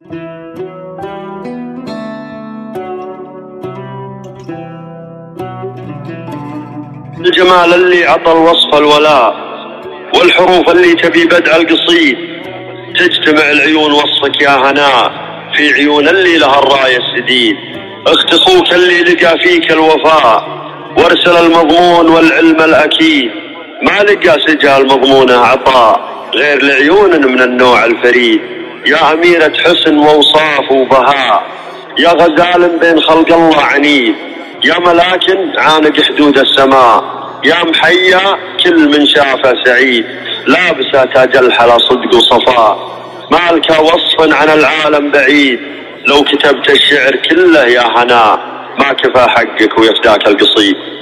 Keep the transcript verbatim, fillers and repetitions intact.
الجمال اللي عطى الوصف الولاء، والحروف اللي تبي بدع القصيد، تجتمع العيون وصفك يا هناء في عيون اللي لها الراية السديد. اخت اخوك اللي لقى فيك الوفاء وارسل المضمون والعلم الأكيد، ما لقى سجال مضمونه عطاء غير لعيون من النوع الفريد. يا أميرة حسن ووصاف وبهاء، يا غزال بين خلق الله عنيد، يا ملاكن عانق حدود السماء، يا محيا كل من شافه سعيد. لابسة تاج الحلا صدق وصفاء، مالك وصف عن العالم بعيد، لو كتبت الشعر كله يا هناء ما كفى حقك ويفداك القصيد.